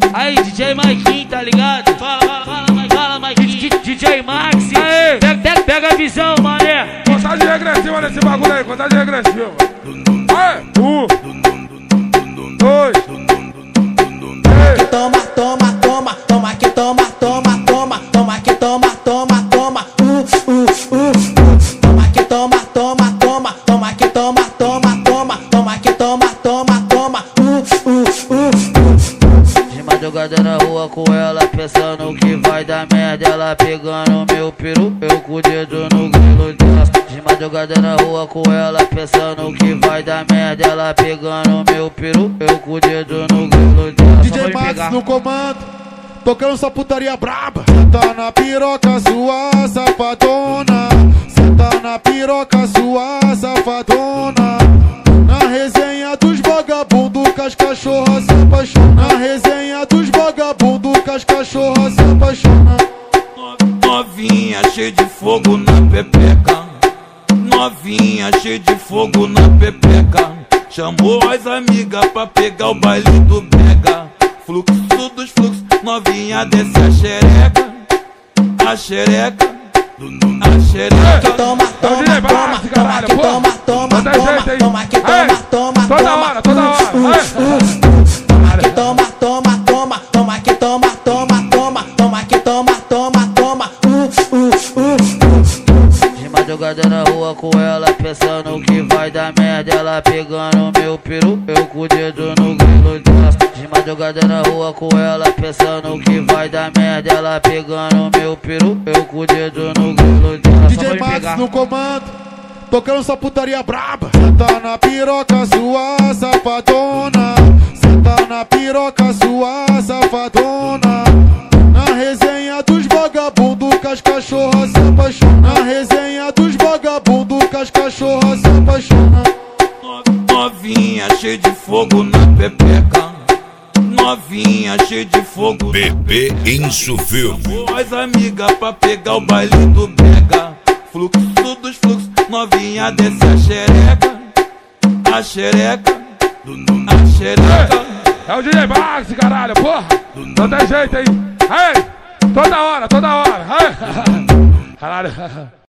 Aí, DJ Maiquinho, tá ligado? Fala, Maiquinho. DJ Maxi. Aí, pega a visão, mané. Contagem regressiva nesse bagulho aí, contagem regressiva. Aí, 1, 2, 3. Toma, toma, toma, toma que toma, toma, toma, toma que toma, toma, toma, toma que toma, toma, toma, toma que toma, toma, toma, toma que toma, toma, toma, De madrugada na rua com ela, pensando que vai dar merda, ela pegando meu peru, eu com o dedo no grilo dela. De madrugada na rua com ela, pensando que vai dar merda, ela pegando meu peru, eu com o dedo no grilo dela. DJ Max no comando, tocando sua putaria braba. Senta na piroca sua safadona, senta na piroca sua safadona. Na resenha dos vagabundos que as cachorras se apaixonam. Na resenha dos vagabundos que as cachorras se apaixonam. Novinha cheia de fogo na pepeca, novinha cheia de fogo na pepeca. Chamou as amigas pra pegar o baile do brega. Fluxo dos fluxos, novinha desce a xereca, a xereca, a xereca. toma, toma, toma, toma que toma, toma, toma, toma que toma, toma, toda hora, toda hora. toma que toma, toma, toma, toma que toma, toma, toma, toma que toma, toma, toma, De madrugada na rua com ela, pensando que vai dar merda, ela pegando meu peru, eu com o dedo no grilo dela. De madrugada na rua com ela, pensando que vai dar merda, ela pegando meu peru, eu com o dedo no grilo dela. DJ Max no comando, tocando sua putaria braba. Senta na piroca sua safadona, senta na piroca sua safadona. Na resenha dos vagabundos que as cachorras se apaixonam. Na resenha dos vagabundos que as cachorras se apaixonam. Novinha cheia de fogo na pepeca, novinha cheia de fogo. Bebê Insufilme. Chamou as amigas pra pegar o baile do brega. Fluxo dos fluxos, novinha desce a xereca, a xereca, a xereca. É o DJ Max, caralho, porra. Não tem jeito aí. Aí, toda hora, toda hora. Aí. Caralho.